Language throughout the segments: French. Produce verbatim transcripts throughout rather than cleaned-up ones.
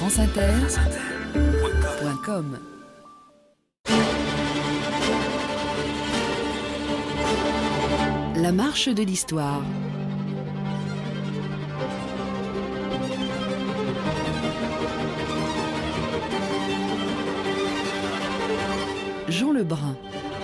France Inter point com. La marche de l'histoire. Jean Lebrun.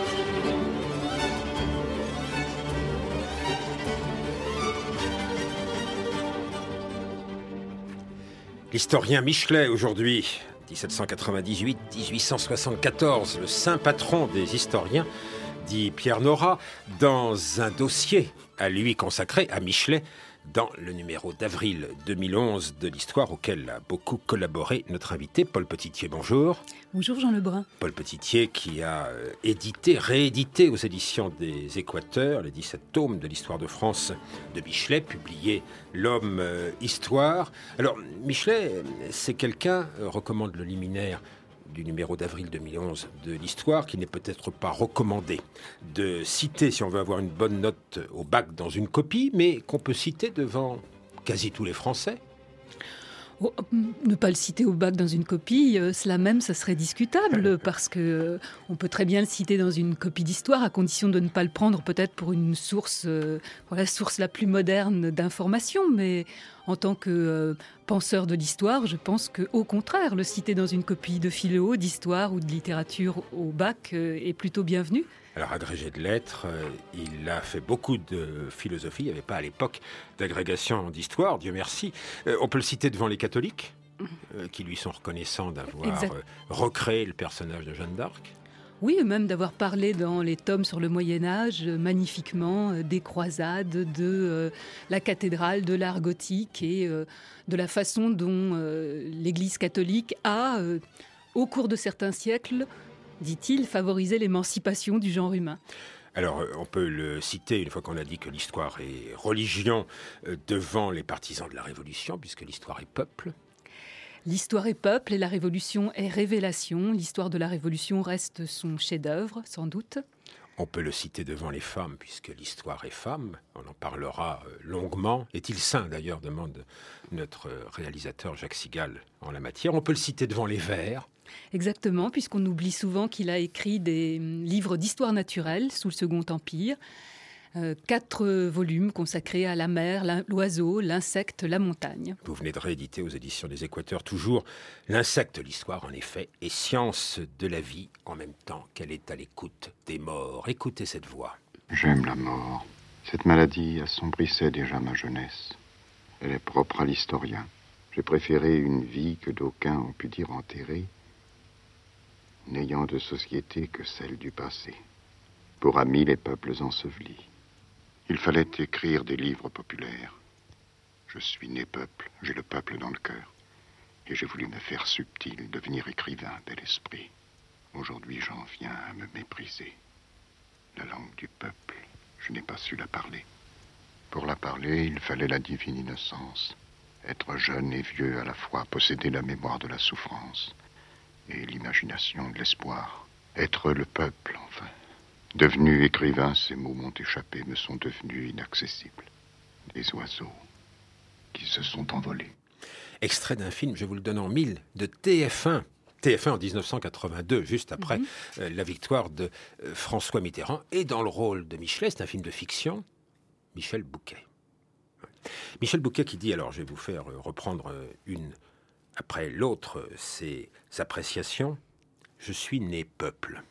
L'historien Michelet, aujourd'hui, dix-sept cent quatre-vingt-dix-huit à dix-huit cent soixante-quatorze, le saint patron des historiens, dit Pierre Nora, dans un dossier à lui consacré à Michelet, dans le numéro d'avril deux mille onze de l'Histoire, auquel a beaucoup collaboré notre invité, Paul Petitier. Bonjour. Bonjour Jean Lebrun. Paul Petitier qui a euh, édité, réédité aux éditions des Équateurs les dix-sept tomes de l'Histoire de France de Michelet, publié L'Homme euh, Histoire. Alors, Michelet, c'est quelqu'un, euh, recommande le liminaire du numéro d'avril deux mille onze de l'Histoire, qui n'est peut-être pas recommandé de citer si on veut avoir une bonne note au bac dans une copie, mais qu'on peut citer devant quasi tous les Français. Oh, ne pas le citer au bac dans une copie, euh, cela même, ça serait discutable, parce que euh, on peut très bien le citer dans une copie d'histoire, à condition de ne pas le prendre peut-être pour une source, euh, pour la source la plus moderne d'information, mais en tant que euh, penseur de l'histoire, je pense qu'au contraire, le citer dans une copie de philo, d'histoire ou de littérature au bac euh, est plutôt bienvenu. Alors, agrégé de lettres, euh, il a fait beaucoup de philosophie. Il n'y avait pas à l'époque d'agrégation d'histoire, Dieu merci. Euh, on peut le citer devant les catholiques, euh, qui lui sont reconnaissants d'avoir euh, recréé le personnage de Jeanne d'Arc. Oui, même d'avoir parlé dans les tomes sur le Moyen-Âge, euh, magnifiquement, euh, des croisades, de euh, la cathédrale, de l'art gothique et euh, de la façon dont euh, l'Église catholique a, euh, au cours de certains siècles, dit-il, favorisé l'émancipation du genre humain. Alors, on peut le citer une fois qu'on a dit que l'histoire est religion euh, devant les partisans de la Révolution, puisque l'histoire est peuple. L'histoire est peuple et la Révolution est révélation. L'histoire de la Révolution reste son chef-d'œuvre, sans doute. On peut le citer devant les femmes, puisque l'histoire est femme. On en parlera euh, longuement. Est-il saint, d'ailleurs, demande notre réalisateur Jacques Sigal en la matière. On peut le citer devant les vers. Exactement, puisqu'on oublie souvent qu'il a écrit des livres d'histoire naturelle sous le Second Empire. Euh, quatre volumes consacrés à la mer, l'oiseau, l'insecte, la montagne. Vous venez de rééditer aux éditions des Équateurs toujours L'insecte, l'histoire en effet, et science de la vie en même temps qu'elle est à l'écoute des morts. Écoutez cette voix. J'aime la mort. Cette maladie assombrissait déjà ma jeunesse. Elle est propre à l'historien. J'ai préféré une vie que d'aucuns ont pu dire enterrée, n'ayant de société que celle du passé. Pour amis les peuples ensevelis. Il fallait écrire des livres populaires. Je suis né peuple, j'ai le peuple dans le cœur. Et j'ai voulu me faire subtil, devenir écrivain, bel esprit. Aujourd'hui, j'en viens à me mépriser. La langue du peuple, je n'ai pas su la parler. Pour la parler, il fallait la divine innocence. Être jeune et vieux à la fois, posséder la mémoire de la souffrance et l'imagination de l'espoir. Être le peuple, enfin. Devenu écrivain, ces mots m'ont échappé, me sont devenus inaccessibles. Des oiseaux qui se sont envolés. Extrait d'un film, je vous le donne en mille, de T F un. T F un en dix-neuf cent quatre-vingt-deux, juste après mm-hmm. euh, la victoire de euh, François Mitterrand. Et dans le rôle de Michelet, c'est un film de fiction, Michel Bouquet. Ouais. Michel Bouquet qui dit, alors je vais vous faire euh, reprendre euh, une après l'autre, euh, ses appréciations. Je suis né peuple.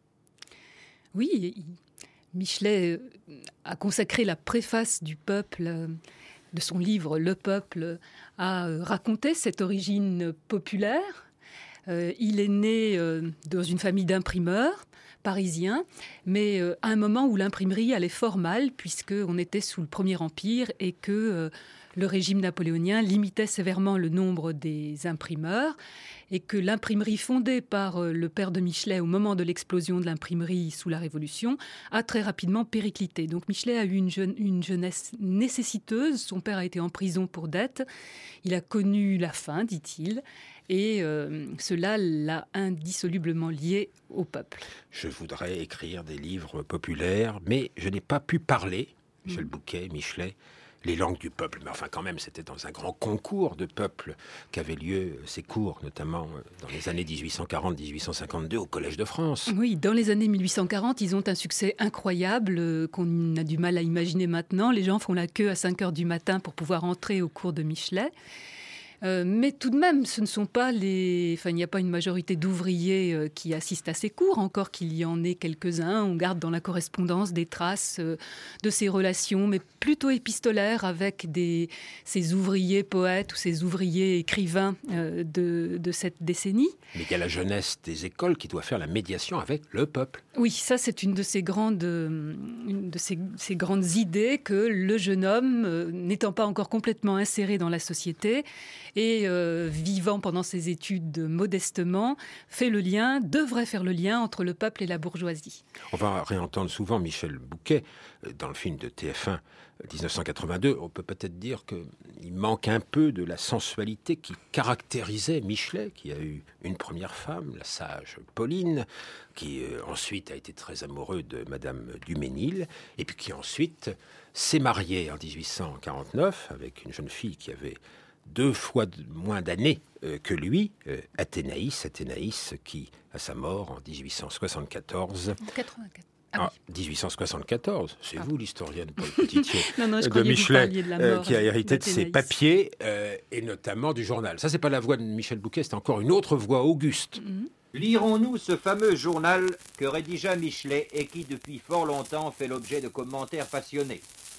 Oui, Michelet a consacré la préface du peuple, de son livre Le Peuple, à raconter cette origine populaire. Euh, il est né euh, dans une famille d'imprimeurs parisiens, mais euh, à un moment où l'imprimerie allait fort mal, puisqu'on était sous le Premier Empire et que euh, le régime napoléonien limitait sévèrement le nombre des imprimeurs et que l'imprimerie fondée par euh, le père de Michelet au moment de l'explosion de l'imprimerie sous la Révolution a très rapidement périclité. Donc Michelet a eu une, jeune, une jeunesse nécessiteuse. Son père a été en prison pour dette. Il a connu la faim, dit-il. Et euh, cela l'a indissolublement lié au peuple. Je voudrais écrire des livres populaires, mais je n'ai pas pu parler, Michel mmh. Bouquet, Michelet, les langues du peuple. Mais enfin, quand même, c'était dans un grand concours de peuples qu'avaient lieu ces cours, notamment dans les années dix-huit cent quarante à dix-huit cent cinquante-deux au Collège de France. Oui, dans les années mille huit cent quarante, ils ont un succès incroyable euh, qu'on a du mal à imaginer maintenant. Les gens font la queue à cinq heures du matin pour pouvoir entrer au cours de Michelet. Euh, mais tout de même, ce ne sont pas les... Enfin, il n'y a pas une majorité d'ouvriers euh, qui assistent à ces cours, encore qu'il y en ait quelques-uns. On garde dans la correspondance des traces euh, de ces relations, mais plutôt épistolaires avec des, ces ouvriers poètes ou ces ouvriers écrivains euh, de, de cette décennie. Mais il y a la jeunesse des écoles qui doit faire la médiation avec le peuple. Oui, ça c'est une de ces grandes, une de ces, ces grandes idées que le jeune homme, euh, n'étant pas encore complètement inséré dans la société et euh, vivant pendant ses études modestement, fait le lien, devrait faire le lien entre le peuple et la bourgeoisie. On va réentendre souvent Michel Bouquet dans le film de T F un dix-neuf cent quatre-vingt-deux. On peut peut-être dire qu'il manque un peu de la sensualité qui caractérisait Michelet, qui a eu une première femme, la sage Pauline, qui euh, ensuite a été très amoureux de Madame Duménil, et puis qui ensuite s'est marié en dix-huit cent quarante-neuf avec une jeune fille qui avait deux fois moins d'années euh, que lui, euh, Athénaïs, Athénaïs qui, à sa mort en dix-huit cent soixante-quatorze... quatre-vingt-quatre. Ah, oui. dix-huit cent soixante-quatorze, c'est vous l'historienne Paul Petitier non, non, je de Michelet, de la euh, mort qui a hérité de ses d'Athénaïs. papiers euh, et notamment du journal. Ça, c'est pas la voix de Michel Bouquet, c'est encore une autre voix, Auguste. Mm-hmm. Lirons-nous ce fameux journal que rédigea Michelet et qui depuis fort longtemps fait l'objet de commentaires passionnés.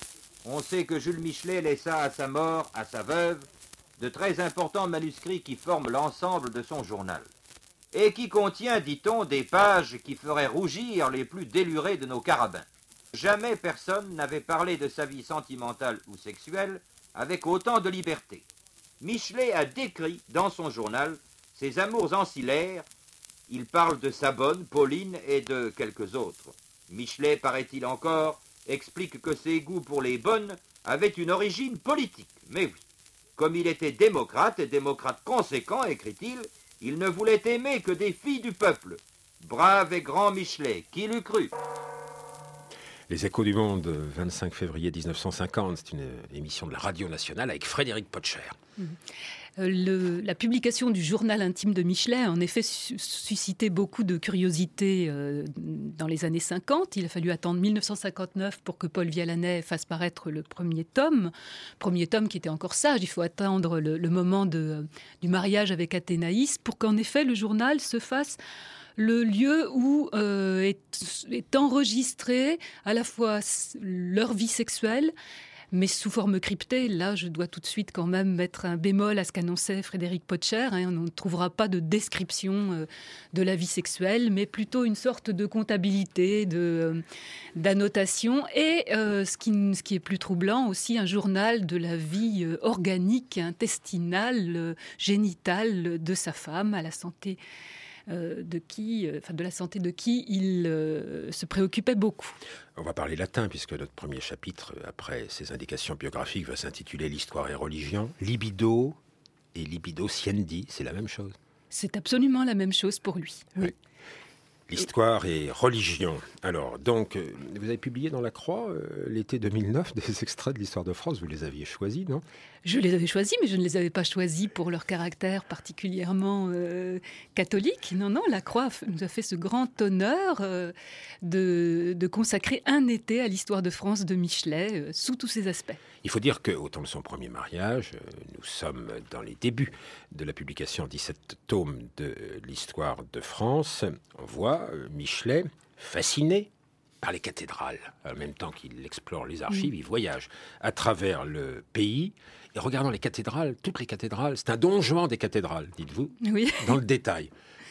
On sait que Jules Michelet laissa à sa mort, à sa veuve, de très importants manuscrits qui forment l'ensemble de son journal, et qui contient, dit-on, des pages qui feraient rougir les plus délurés de nos carabins. Jamais personne n'avait parlé de sa vie sentimentale ou sexuelle avec autant de liberté. Michelet a décrit dans son journal ses amours ancillaires. Il parle de sa bonne, Pauline, et de quelques autres. Michelet, paraît-il encore, explique que ses goûts pour les bonnes avaient une origine politique. Mais oui, comme il était démocrate, et démocrate conséquent, écrit-il, il ne voulait aimer que des filles du peuple. Brave et grand Michelet, qui l'eût cru? Les Échos du Monde, vingt-cinq février dix-neuf cent cinquante, c'est une émission de la Radio Nationale avec Frédéric Potcher. Mmh. Le, la publication du journal intime de Michelet a en effet su- suscité beaucoup de curiosité euh, dans les années cinquante. Il a fallu attendre mille neuf cent cinquante-neuf pour que Paul Vialanet fasse paraître le premier tome. Premier tome qui était encore sage. Il faut attendre le, le moment de, du mariage avec Athénaïs pour qu'en effet le journal se fasse le lieu où euh, est, est enregistré à la fois leur vie sexuelle, mais sous forme cryptée. Là, je dois tout de suite quand même mettre un bémol à ce qu'annonçait Frédéric Potcher. Hein. On ne trouvera pas de description euh, de la vie sexuelle, mais plutôt une sorte de comptabilité, de, euh, d'annotation. Et euh, ce, qui, ce qui est plus troublant aussi, un journal de la vie euh, organique, intestinale, euh, génitale de sa femme, à la santé Euh, de qui, euh, enfin de la santé de qui il euh, se préoccupait beaucoup. On va parler latin, puisque notre premier chapitre, après ces indications biographiques, va s'intituler L'histoire et religion. Libido et libido siendi, c'est la même chose. C'est absolument la même chose pour lui. Oui. Oui. L'histoire et religion. Alors, donc, euh, vous avez publié dans La Croix, euh, l'été deux mille neuf, des extraits de l'histoire de France. Vous les aviez choisis, non ? Je les avais choisis, mais je ne les avais pas choisis pour leur caractère particulièrement euh, catholique. Non, non, La Croix nous a fait ce grand honneur euh, de, de consacrer un été à l'histoire de France de Michelet, euh, sous tous ses aspects. Il faut dire qu'au temps de son premier mariage, euh, nous sommes dans les débuts de la publication en dix-sept tomes de l'histoire de France. On voit euh, Michelet fasciné par les cathédrales. En même temps qu'il explore les archives, mmh. il voyage à travers le pays. Et regardant les cathédrales, toutes les cathédrales, c'est un Don Juan des cathédrales, dites-vous, oui. dans le détail.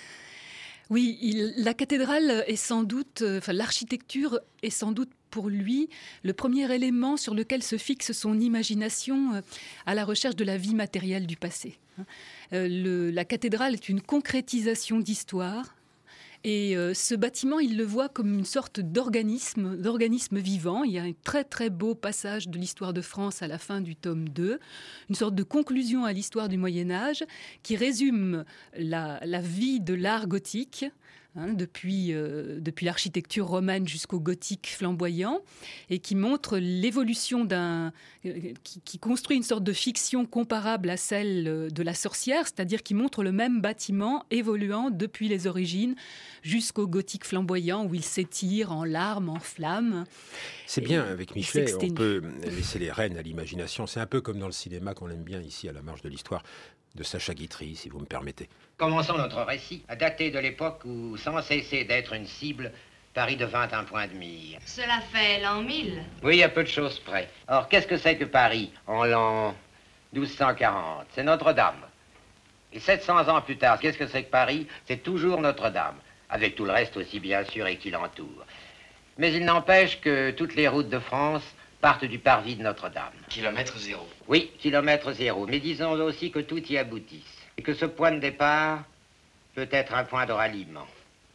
Oui, il, la cathédrale est sans doute, euh, enfin l'architecture est sans doute pour lui le premier élément sur lequel se fixe son imagination euh, à la recherche de la vie matérielle du passé. Euh, le, la cathédrale est une concrétisation d'histoire. Et euh, ce bâtiment, il le voit comme une sorte d'organisme, d'organisme vivant. Il y a un très très beau passage de l'histoire de France à la fin du tome deux, une sorte de conclusion à l'histoire du Moyen-Âge qui résume la, la vie de l'art gothique, hein, depuis, euh, depuis l'architecture romaine jusqu'au gothique flamboyant, et qui montre l'évolution d'un... Euh, qui, qui construit une sorte de fiction comparable à celle de la sorcière, c'est-à-dire qui montre le même bâtiment évoluant depuis les origines jusqu'au gothique flamboyant, où il s'étire en larmes, en flammes. C'est bien, avec Michelet, on peut laisser les rênes à l'imagination. C'est un peu comme dans le cinéma qu'on aime bien ici, à la marge de l'histoire, de Sacha Guitry, si vous me permettez. Commençons notre récit à dater de l'époque où, sans cesser d'être une cible, Paris devint un point de mire. Cela fait l'an mille. Oui, à peu de choses près. Or, qu'est-ce que c'est que Paris en l'an douze cent quarante? C'est Notre-Dame. Et sept cents ans plus tard, qu'est-ce que c'est que Paris? C'est toujours Notre-Dame, avec tout le reste aussi bien sûr et qui l'entoure. Mais il n'empêche que toutes les routes de France partent du parvis de Notre-Dame. Kilomètre zéro. Oui, kilomètre zéro. Mais disons aussi que tout y aboutisse. Et que ce point de départ peut être un point de ralliement.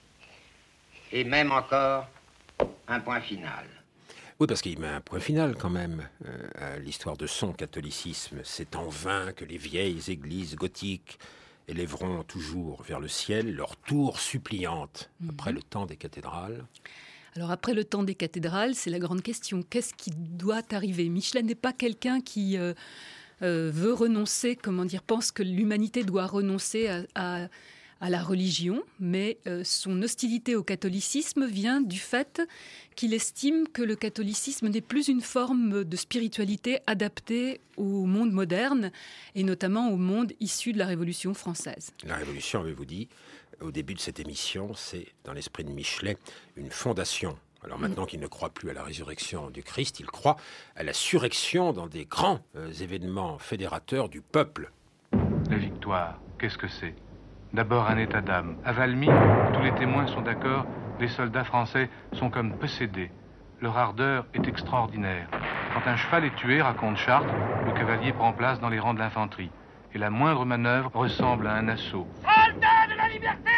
Et même encore un point final. Oui, parce qu'il met un point final quand même euh, à l'histoire de son catholicisme. C'est en vain que les vieilles églises gothiques élèveront toujours vers le ciel leur tour suppliante mmh. après le temps des cathédrales. Alors après le temps des cathédrales, c'est la grande question. Qu'est-ce qui doit arriver? Michelet n'est pas quelqu'un qui euh, euh, veut renoncer, comment dire, pense que l'humanité doit renoncer à, à, à la religion, mais euh, son hostilité au catholicisme vient du fait qu'il estime que le catholicisme n'est plus une forme de spiritualité adaptée au monde moderne, et notamment au monde issu de la Révolution française. La Révolution, avez-vous dit, au début de cette émission, c'est, dans l'esprit de Michelet, une fondation. Alors maintenant qu'il ne croit plus à la résurrection du Christ, il croit à la surrection dans des grands euh, événements fédérateurs du peuple. La victoire, qu'est-ce que c'est? D'abord un état d'âme. À Valmy, tous les témoins sont d'accord, les soldats français sont comme possédés. Leur ardeur est extraordinaire. Quand un cheval est tué, raconte Chartres, le cavalier prend place dans les rangs de l'infanterie. Et la moindre manœuvre ressemble à un assaut. Soldats de la liberté,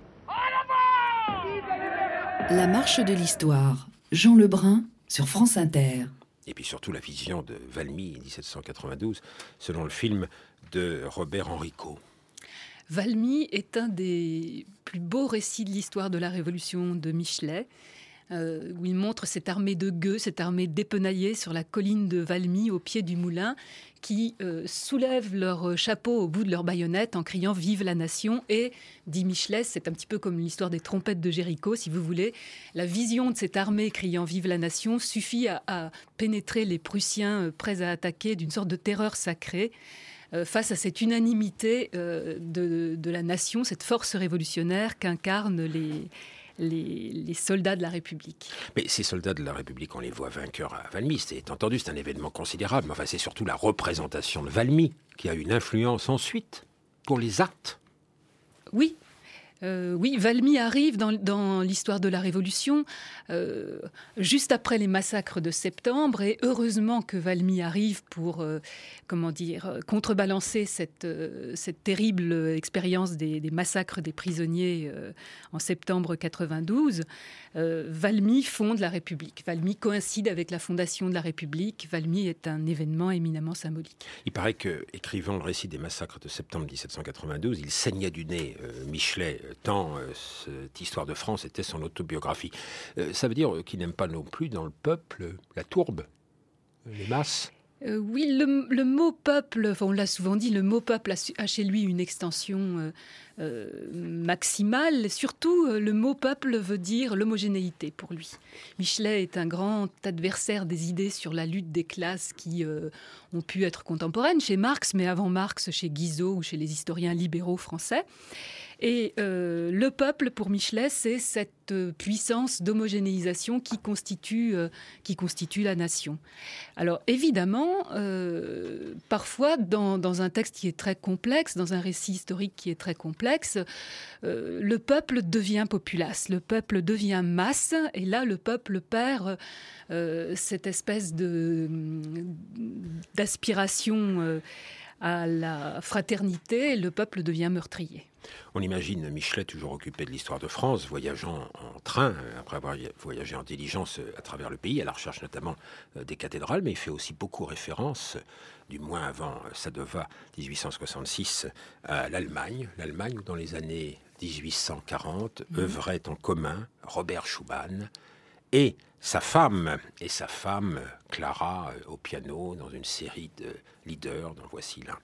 en avant! La marche de l'histoire. Jean Lebrun sur France Inter. Et puis surtout la vision de Valmy, dix-sept cent quatre-vingt-douze, selon le film de Robert Henrico. Valmy est un des plus beaux récits de l'histoire de la Révolution de Michelet, euh, où il montre cette armée de gueux, cette armée dépenaillée sur la colline de Valmy, au pied du moulin, qui euh, soulèvent leur chapeau au bout de leur baïonnette en criant « Vive la nation !» Et, dit Michelet, c'est un petit peu comme l'histoire des trompettes de Jéricho, si vous voulez. La vision de cette armée criant « Vive la nation !» suffit à, à pénétrer les Prussiens euh, prêts à attaquer d'une sorte de terreur sacrée. Euh, face à cette unanimité euh, de, de la nation, cette force révolutionnaire qu'incarnent les, les, les soldats de la République. Mais ces soldats de la République, on les voit vainqueurs à Valmy, c'est entendu, c'est un événement considérable, mais enfin, c'est surtout la représentation de Valmy qui a une influence ensuite pour les actes. Oui. Euh, oui, Valmy arrive dans, dans l'histoire de la Révolution euh, juste après les massacres de septembre, et heureusement que Valmy arrive pour, euh, comment dire, contrebalancer cette, euh, cette terrible expérience des, des massacres des prisonniers euh, en septembre quatre-vingt-douze. Euh, Valmy fonde la République. Valmy coïncide avec la fondation de la République. Valmy est un événement éminemment symbolique. Il paraît que, écrivant le récit des massacres de septembre dix-sept cent quatre-vingt-douze, il saignait du nez euh, Michelet, tant euh, cette histoire de France était son autobiographie. Euh, ça veut dire qu'il n'aime pas non plus dans le peuple la tourbe, les masses. Euh, oui, le, le mot peuple, enfin, on l'a souvent dit, le mot peuple a, a chez lui une extension euh, euh, maximale. Surtout, euh, le mot peuple veut dire l'homogénéité pour lui. Michelet est un grand adversaire des idées sur la lutte des classes qui euh, ont pu être contemporaines chez Marx, mais avant Marx, chez Guizot ou chez les historiens libéraux français. Et euh, le peuple, pour Michelet, c'est cette euh, puissance d'homogénéisation qui constitue, euh, qui constitue la nation. Alors évidemment, euh, parfois, dans, dans un texte qui est très complexe, dans un récit historique qui est très complexe, euh, le peuple devient populace, le peuple devient masse, et là, le peuple perd euh, cette espèce de, d'aspiration euh, à la fraternité, et le peuple devient meurtrier. On imagine Michelet toujours occupé de l'histoire de France, voyageant en train, après avoir voyagé en diligence à travers le pays, à la recherche notamment des cathédrales, mais il fait aussi beaucoup référence, du moins avant Sadova dix-huit cent soixante-six, à l'Allemagne. L'Allemagne, où dans les années dix-huit cent quarante, mmh. œuvraient en commun Robert Schumann et sa femme, et sa femme Clara au piano dans une série de leaders dont voici l'un.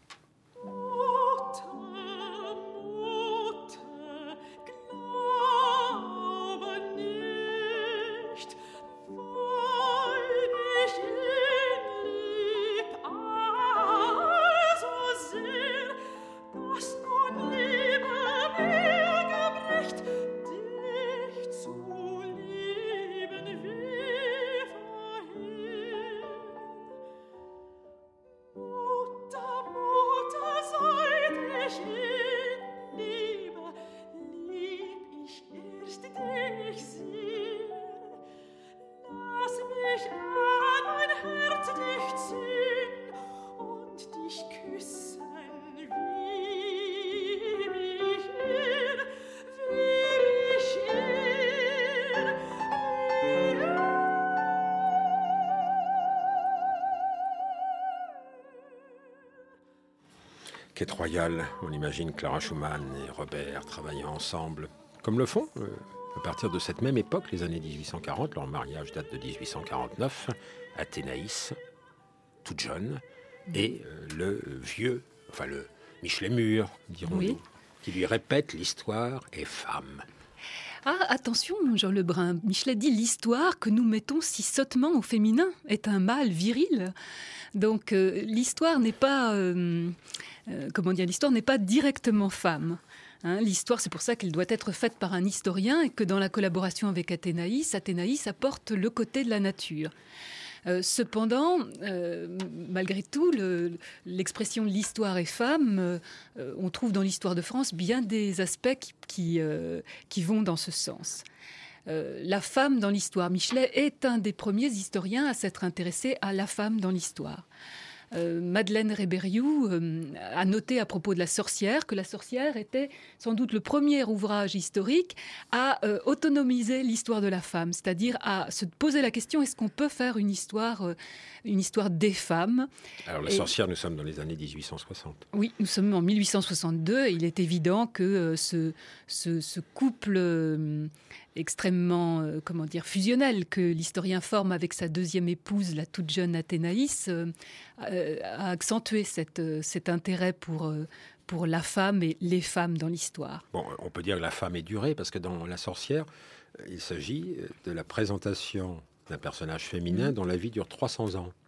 Quête royale, on imagine Clara Schumann et Robert travaillant ensemble, comme le font, euh, à partir de cette même époque, les années dix-huit cent quarante, leur mariage date de dix-huit cent quarante-neuf, Athénaïs, toute jeune, et euh, le vieux, enfin le Michelet mûr, dirons-nous, oui. qui lui répète l'histoire est femme. Ah, attention, Jean Lebrun, Michelet dit l'histoire que nous mettons si sottement au féminin est un mâle viril. Donc euh, l'histoire n'est pas, euh, euh, comment dire, l'histoire n'est pas directement femme. Hein, l'histoire, c'est pour ça qu'elle doit être faite par un historien et que dans la collaboration avec Athénaïs, Athénaïs apporte le côté de la nature. Euh, cependant, euh, malgré tout, le, l'expression « l'histoire est femme euh, », on trouve dans l'histoire de France bien des aspects qui, qui, euh, qui vont dans ce sens. Euh, la femme dans l'histoire. Michelet est un des premiers historiens à s'être intéressé à la femme dans l'histoire. Euh, Madeleine Rébériou euh, a noté à propos de La Sorcière que La Sorcière était sans doute le premier ouvrage historique à euh, autonomiser l'histoire de la femme, c'est-à-dire à se poser la question est-ce qu'on peut faire une histoire, euh, une histoire des femmes. Alors La et, Sorcière, nous sommes dans les années dix-huit cent soixante. Oui, nous sommes en mille huit cent soixante-deux et il est évident que euh, ce, ce, ce couple euh, extrêmement euh, comment dire, fusionnel que l'historien forme avec sa deuxième épouse, la toute jeune Athénaïs, euh, euh, a accentué cette, euh, cet intérêt pour, euh, pour la femme et les femmes dans l'histoire. Bon, on peut dire que la femme est durée, parce que dans La Sorcière, il s'agit de la présentation d'un personnage féminin mmh. dont la vie dure trois cents ans.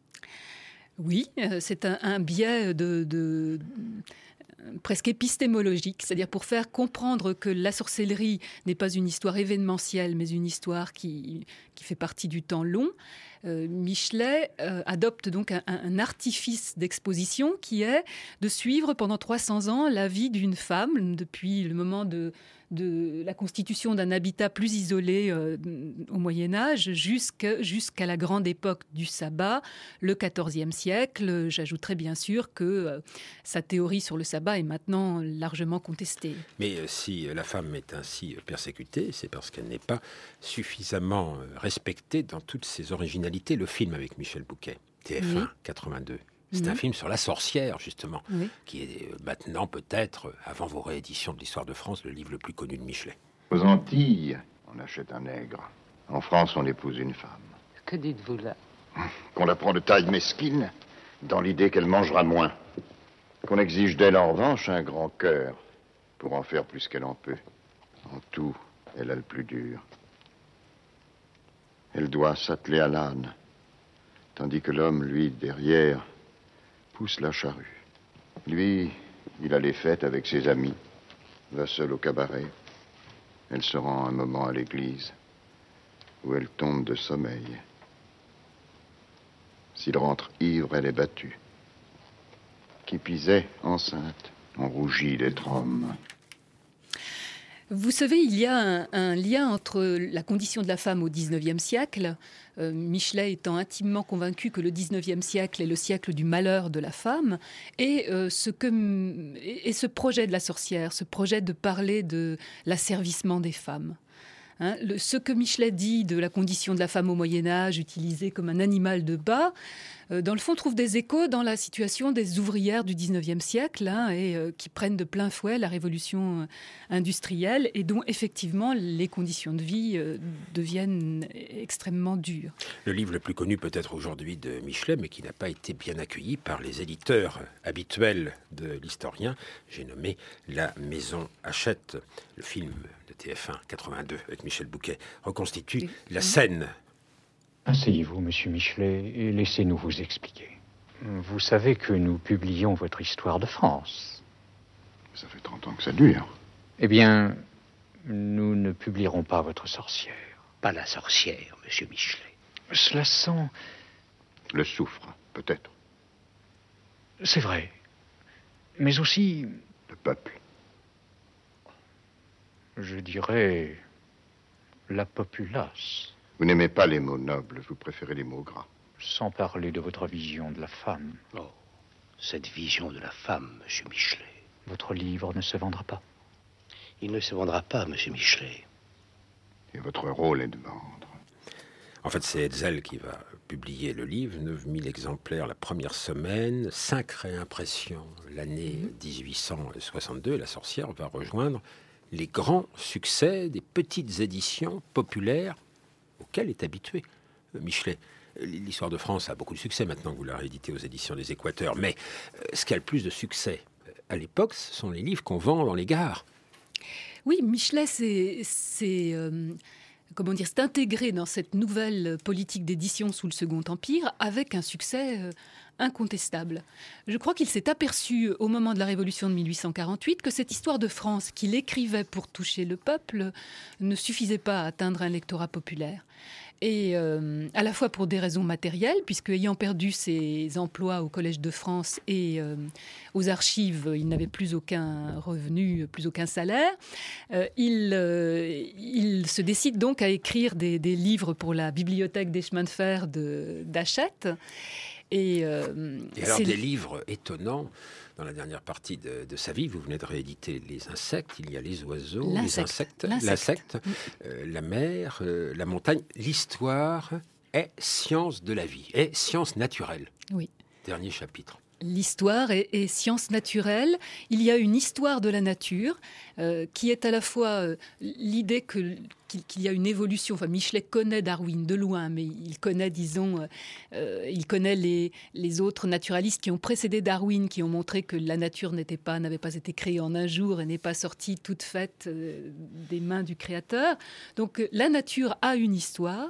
Oui, euh, c'est un, un biais de... de presque épistémologique, c'est-à-dire pour faire comprendre que la sorcellerie n'est pas une histoire événementielle, mais une histoire qui, qui fait partie du temps long. Euh, Michelet euh, adopte donc un, un artifice d'exposition qui est de suivre pendant trois cents ans la vie d'une femme, depuis le moment de, de la constitution d'un habitat plus isolé euh, au Moyen-Âge jusqu'à, jusqu'à la grande époque du sabbat, le quatorzième siècle. J'ajouterais bien sûr que euh, sa théorie sur le sabbat est maintenant largement contestée. Mais euh, si la femme est ainsi persécutée, c'est parce qu'elle n'est pas suffisamment respectée dans toutes ses originalités. Le film avec Michel Bouquet, T F un, oui. quatre-vingt-deux. C'est mmh. un film sur la sorcière, justement, oui. qui est maintenant peut-être, avant vos rééditions de l'Histoire de France, le livre le plus connu de Michelet. Aux Antilles, on achète un nègre. En France, on épouse une femme. Que dites-vous là? Qu'on la prend de taille mesquine, dans l'idée qu'elle mangera moins. Qu'on exige d'elle, en revanche, un grand cœur, pour en faire plus qu'elle en peut. En tout, elle a le plus dur. Elle doit s'atteler à l'âne, tandis que l'homme, lui, derrière, pousse la charrue. Lui, il a les fêtes avec ses amis, va seul au cabaret. Elle se rend un moment à l'église, où elle tombe de sommeil. S'il rentre ivre, elle est battue. Qui pisait, enceinte, on rougit d'être homme. Vous savez, il y a un, un lien entre la condition de la femme au dix-neuvième siècle, euh, Michelet étant intimement convaincu que le dix-neuvième siècle est le siècle du malheur de la femme, et, euh, ce, que, et, et ce projet de La Sorcière, ce projet de parler de l'asservissement des femmes. Hein, le, ce que Michelet dit de la condition de la femme au Moyen-Âge, utilisée comme un animal de bas, euh, dans le fond, trouve des échos dans la situation des ouvrières du dix-neuvième siècle, hein, et euh, qui prennent de plein fouet la révolution industrielle et dont, effectivement, les conditions de vie euh, deviennent extrêmement dures. Le livre le plus connu peut-être aujourd'hui de Michelet, mais qui n'a pas été bien accueilli par les éditeurs habituels de l'historien, j'ai nommé La Maison Hachette. Le film de T F un quatre-vingt-deux avec Michel Bouquet reconstitue oui. la scène. Asseyez-vous, monsieur Michelet, et laissez-nous vous expliquer. Vous savez que nous publions votre histoire de France. Ça fait trente ans que ça dure. Eh bien, nous ne publierons pas votre sorcière. Pas la sorcière, monsieur Michelet. Cela sent... Le soufre, peut-être. C'est vrai. Mais aussi... Le peuple. Je dirais... la populace. Vous n'aimez pas les mots nobles, vous préférez les mots gras. Sans parler de votre vision de la femme. Oh, cette vision de la femme, monsieur Michelet. Votre livre ne se vendra pas. Il ne se vendra pas, monsieur Michelet. Et votre rôle est de vendre. En fait, c'est Hetzel qui va publier le livre, neuf mille exemplaires la première semaine, cinq réimpressions l'année dix-huit cent soixante-deux. La sorcière va rejoindre les grands succès des petites éditions populaires auxquelles est habitué Michelet. L'histoire de France a beaucoup de succès maintenant que vous la rééditez aux éditions des Équateurs, mais ce qui a le plus de succès à l'époque, ce sont les livres qu'on vend dans les gares. Oui, Michelet, c'est... c'est euh... comment dire, c'est intégré dans cette nouvelle politique d'édition sous le Second Empire avec un succès euh, incontestable. Je crois qu'il s'est aperçu au moment de la Révolution de mille huit cent quarante-huit que cette histoire de France qu'il écrivait pour toucher le peuple ne suffisait pas à atteindre un lectorat populaire. Et euh, à la fois pour des raisons matérielles, puisque ayant perdu ses emplois au Collège de France et euh, aux archives, il n'avait plus aucun revenu, plus aucun salaire. Euh, il, euh, il se décide donc à écrire des, des livres pour la bibliothèque des chemins de fer de, d'Hachette. Et, euh, et alors des livres étonnants. Dans la dernière partie de, de sa vie, vous venez de rééditer Les insectes, il y a les oiseaux, l'insecte. les insectes, l'insecte, l'insecte euh, la mer, euh, la montagne. L'histoire est science de la vie, est science naturelle. Oui. Dernier chapitre. L'histoire est, est science naturelle. Il y a une histoire de la nature euh, qui est à la fois euh, l'idée que, qu'il, qu'il y a une évolution. Enfin, Michelet connaît Darwin de loin, mais il connaît, disons, euh, il connaît les, les autres naturalistes qui ont précédé Darwin, qui ont montré que la nature n'était pas, n'avait pas été créée en un jour et n'est pas sortie toute faite euh, des mains du Créateur. Donc, la nature a une histoire.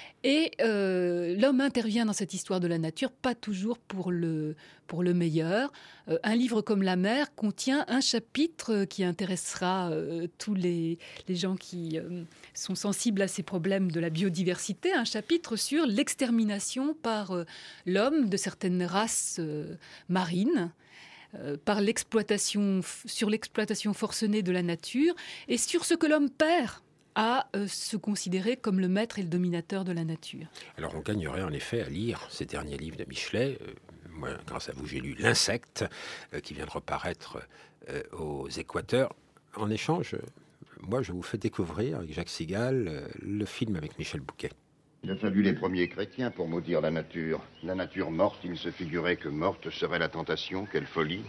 Et euh, l'homme intervient dans cette histoire de la nature, pas toujours pour le, pour le meilleur. Euh, un livre comme La mer contient un chapitre qui intéressera euh, tous les, les gens qui euh, sont sensibles à ces problèmes de la biodiversité, un chapitre sur l'extermination par euh, l'homme de certaines races euh, marines. Euh, par l'exploitation, sur l'exploitation forcenée de la nature et sur ce que l'homme perd à euh, se considérer comme le maître et le dominateur de la nature. Alors on gagnerait en effet à lire ces derniers livres de Michelet. Euh, moi, grâce à vous, j'ai lu L'Insecte, euh, qui vient de reparaître euh, aux Équateurs. En échange, euh, moi, je vous fais découvrir, avec Jacques Sigal, euh, le film avec Michel Bouquet. Il a fallu les premiers chrétiens pour maudire la nature. La nature morte, il se figurait que morte serait la tentation, quelle folie.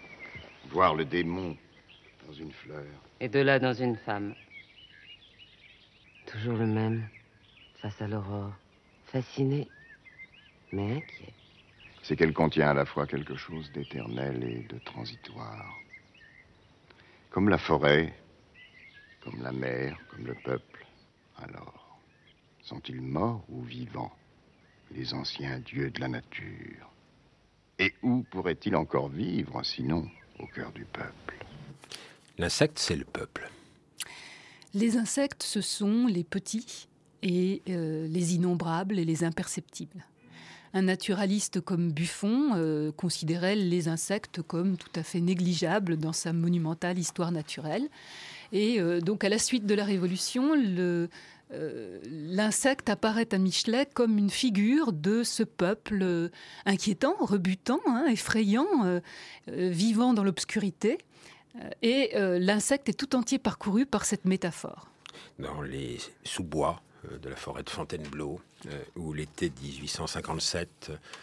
Voir le démon dans une fleur. Et de là dans une femme. Toujours le même, face à l'aurore, fasciné, mais inquiet. C'est qu'elle contient à la fois quelque chose d'éternel et de transitoire. Comme la forêt, comme la mer, comme le peuple. Alors, sont-ils morts ou vivants, les anciens dieux de la nature? Et où pourraient-ils encore vivre, sinon au cœur du peuple? L'insecte, c'est le peuple. Les insectes, ce sont les petits et euh, les innombrables et les imperceptibles. Un naturaliste comme Buffon euh, considérait les insectes comme tout à fait négligeables dans sa monumentale histoire naturelle. Et euh, donc, à la suite de la Révolution, le, euh, l'insecte apparaît à Michelet comme une figure de ce peuple euh, inquiétant, rebutant, hein, effrayant, euh, euh, vivant dans l'obscurité. Et euh, l'insecte est tout entier parcouru par cette métaphore. Dans les sous-bois euh, de la forêt de Fontainebleau, euh, où l'été dix-huit cent cinquante-sept,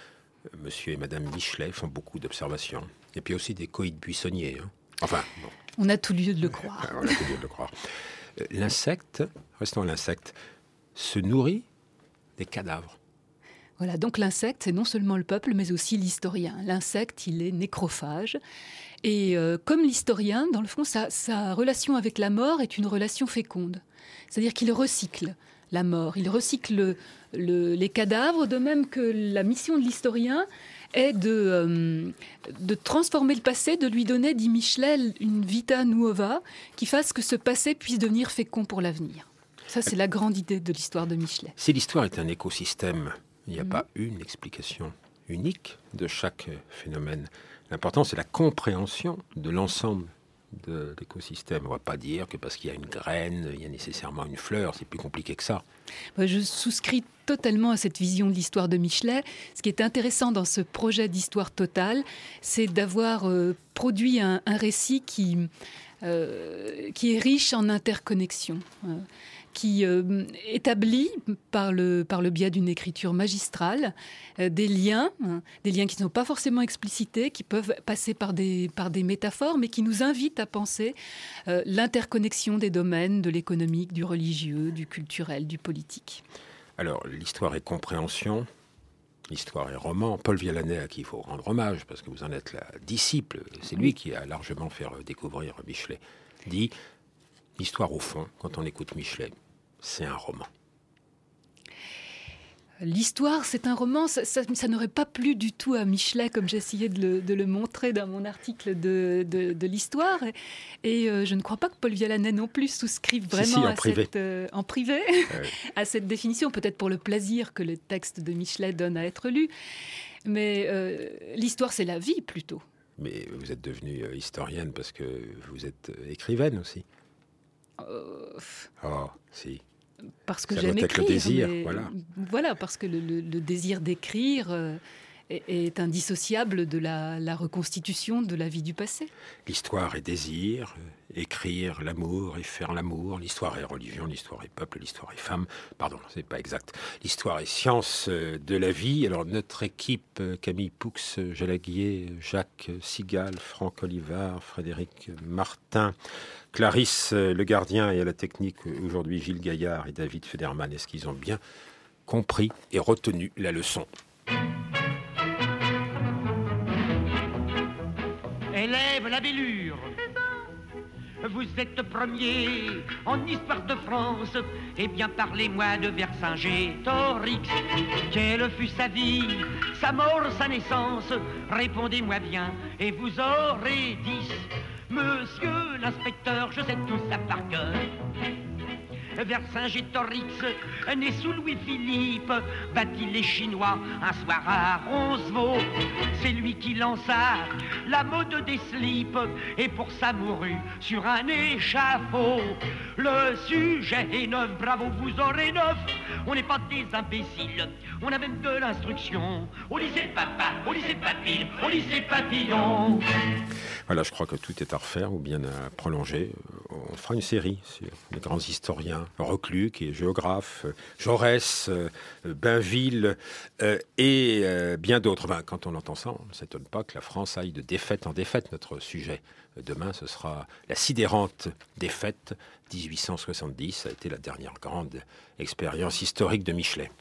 Monsieur et Madame Michelet font beaucoup d'observations. Et puis aussi des coïts buissonniers. Hein. Enfin, bon. On a tout lieu de le croire. On a tout lieu de le croire. L'insecte, restons à l'insecte, se nourrit des cadavres. Voilà, donc l'insecte, c'est non seulement le peuple, mais aussi l'historien. L'insecte, il est nécrophage. Et euh, comme l'historien, dans le fond, sa, sa relation avec la mort est une relation féconde. C'est-à-dire qu'il recycle la mort, il recycle le, le, les cadavres, de même que la mission de l'historien est de, euh, de transformer le passé, de lui donner, dit Michelet, une vita nuova, qui fasse que ce passé puisse devenir fécond pour l'avenir. Ça, c'est la grande idée de l'histoire de Michelet. Si l'histoire est un écosystème, il n'y a mmh. pas une explication unique de chaque phénomène. L'important, c'est la compréhension de l'ensemble de l'écosystème. On ne va pas dire que parce qu'il y a une graine, il y a nécessairement une fleur. C'est plus compliqué que ça. Je souscris totalement à cette vision de l'histoire de Michelet. Ce qui est intéressant dans ce projet d'histoire totale, c'est d'avoir euh, produit un, un récit qui, euh, qui est riche en interconnexions. Euh, qui euh, établit par le, par le biais d'une écriture magistrale euh, des liens, hein, des liens qui ne sont pas forcément explicités, qui peuvent passer par des, par des métaphores, mais qui nous invitent à penser euh, l'interconnexion des domaines de l'économique, du religieux, du culturel, du politique. Alors, l'histoire est compréhension, l'histoire est roman. Paul Vialanet, à qui il faut rendre hommage, parce que vous en êtes la disciple, c'est lui qui a largement fait découvrir Michelet, dit « L'histoire, au fond, quand on écoute Michelet, c'est un roman. » L'histoire, c'est un roman, ça, ça, ça n'aurait pas plu du tout à Michelet, comme j'essayais de le, de le montrer dans mon article de, de, de l'histoire. Et, et euh, je ne crois pas que Paul Vialanet non plus souscrive vraiment si, si, en, à privé. Cette, euh, en privé ouais. à cette définition, peut-être pour le plaisir que le texte de Michelet donne à être lu. Mais euh, l'histoire, c'est la vie, plutôt. Mais vous êtes devenue historienne parce que vous êtes écrivaine aussi. Euh... Oh, si. Parce que ça j'aime écrire. Le désir, voilà. Voilà, parce que le, le, le désir d'écrire euh, est, est indissociable de la, la reconstitution de la vie du passé. L'histoire est désir, écrire l'amour et faire l'amour. L'histoire est religion, l'histoire est peuple, l'histoire est femme. Pardon, c'est pas exact. L'histoire est science de la vie. Alors notre équipe, Camille Poux, Jalaguier, Jacques Sigal, Franck Olivard, Frédéric Martin, Clarisse Le Gardien et à la technique aujourd'hui Gilles Gaillard et David Federman. Est-ce qu'ils ont bien compris et retenu la leçon? Élève la bellure. Vous êtes premier en histoire de France. Eh bien parlez-moi de Vercingétorix. Quelle fut sa vie, sa mort, sa naissance? Répondez-moi bien et vous aurez dix. Monsieur l'inspecteur, je sais tout ça par cœur. Vercingétorix, né sous Louis-Philippe, battit les Chinois un soir à Roncevaux. C'est lui qui lança la mode des slips et pour ça mourut sur un échafaud. Le sujet est neuf, bravo, vous aurez neuf. On n'est pas des imbéciles, on a même de l'instruction. Au lycée papa, au lycée papille, au lycée papillon. Voilà, je crois que tout est à refaire ou bien à prolonger. On fera une série sur les grands historiens, Reclus, qui est géographe, Jaurès, Bainville euh, et euh, bien d'autres. Ben, quand on entend ça, on ne s'étonne pas que la France aille de défaite en défaite. Notre sujet demain, ce sera la sidérante défaite dix-huit cent soixante-dix. Ça a été la dernière grande expérience historique de Michelet.